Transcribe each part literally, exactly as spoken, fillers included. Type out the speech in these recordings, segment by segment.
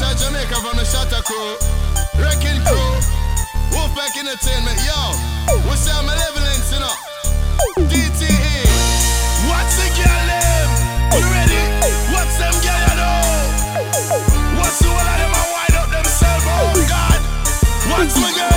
Eastside Jamaica from the Shatter Crew, Wrecking Crew, Wolfpack Entertainment, yo. What's up, Malevolence, you know? D T E. What's the girl name? You ready? What's them girl you know? What's the one of them a wind up themselves? Oh God. What's my girl?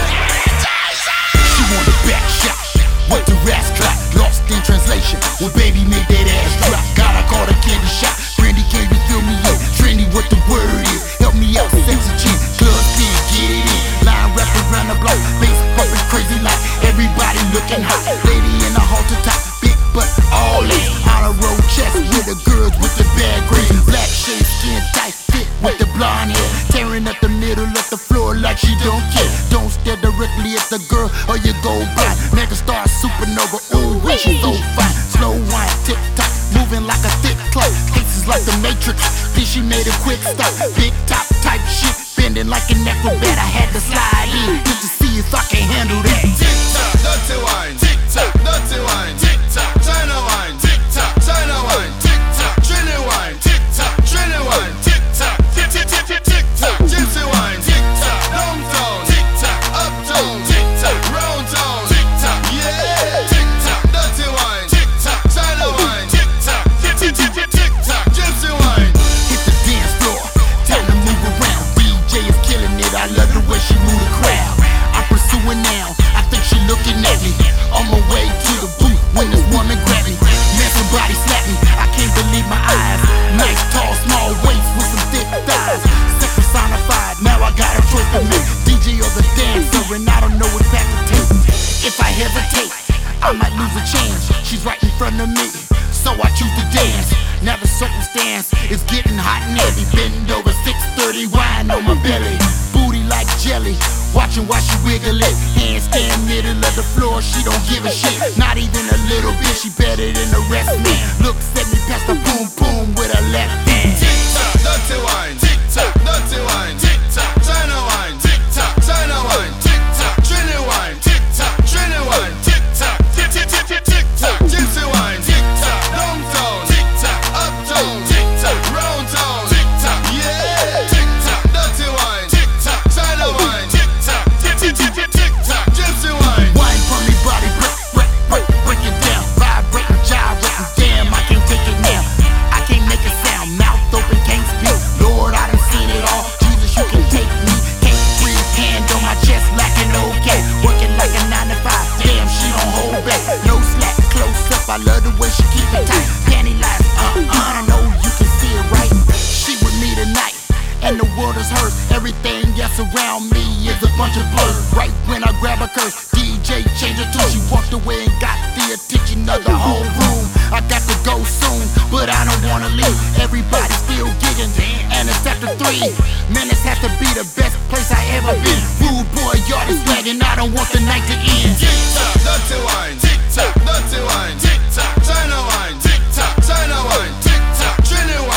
She want a back shot. What the rest clock? Lost in translation. When baby made that ass drop. God, I called a candy shot. Brandy, can you fill me up? Trendy, what the word is? Help me out, sexy G. Club spin, get it in. Line wrap around the block. Face pumping crazy like everybody looking hot. Lady in the halter top. Big butt, all in. On a road chest with the girls with the bad green. Black shade, skin tight, fit with the blonde hair. Tearing up the middle of the floor like she don't care. Don't stare directly at the girl or you go blind. Mega star supernova, ooh, we she so fine. Slow wine, tick tock, moving like a thick clock. Faces like the Matrix, then she made a quick stop. Big top type shit, bending like an acrobat. I had to slide in just to see if I can handle that. Tick tock, dirty wine. Tick tock, dirty wine. Tick tock, China wine. Tick tock, China wine. Tick tock, Trini wine. Tick tock, Trini wine. Tick tock, tick tick tick tick tick tock, Gypsy wine. Tick tock, downtown. Tick tock, uptown. Tick tock, round town. Tick tock, yeah. Tick tock, dirty wine. Tick tock, China wine. Tick tock, tick tick tick tick tick tock, Gypsy wine. Hit the dance floor, time to move around. D J is killing it, I love the way she move the crowd. I'm pursuing now, I think she looking at me. On my way to the booth when this woman grab me. Man, somebody slap me, I can't believe my eyes. Nice, tall, small waist with some thick thighs. Sex personified, now I got a choice to make. D J or the dancer, and I don't know what path to take. If I hesitate, I might lose a chance. She's right in front of me, so I choose to dance. Now the circumstance is getting hot and heavy. Bend over six thirty, wine on my belly. Booty like jelly, watching while she wiggle it. Hands stand middle of the floor, she don't give a shit. Not even a little bit, she better than the rest of me. Looks at me past the boom boom with her left hand. Tick tock, dirty wine. Tick tock, dirty wine. Tick tock, China wine. Tick tock, China wine. Tick tock, Trini wine. Tick tock, Trini wine. Tick tock, tick tick tick tick tick tock, Gypsy wine. Tick tock, downtown. Tick tock, uptown. Tick tock, round town. Tick tock, yeah. Tick tock, dirty wine. Tick tock, China wine. Tick tock, tick tick tick tick tick tock, Gypsy wine. Wine from me body, break, break, break, break it down. Vibrating, gyrating, damn, I can't take it now. I can't make a sound, mouth open, can't speak. Lord, I done seen it all. Jesus, you can take me. Can't breathe, hand on my chest like an okay. Working like a nine to five, damn, she don't hold back. No slack, close up, I love the way she keep it tight. Panty lines, uh-uh, I know you can see it right. She with me tonight, and the world is hers. Everything else around me is a bunch of blurs. Right when I grab a curse, D J change her tune. She walked away and got the attention of the whole room. I got to go soon, but I don't wanna leave. Everybody still gigging, and it's after three. Man, this has to be the best place I ever been. Rude boy, yard is swaggin', I don't want the night to end. Tick tock, dirty wine. Tick tock, dirty wine. Tick tock, China wine. Tick tock, China wine. Tick tock, Trini wine.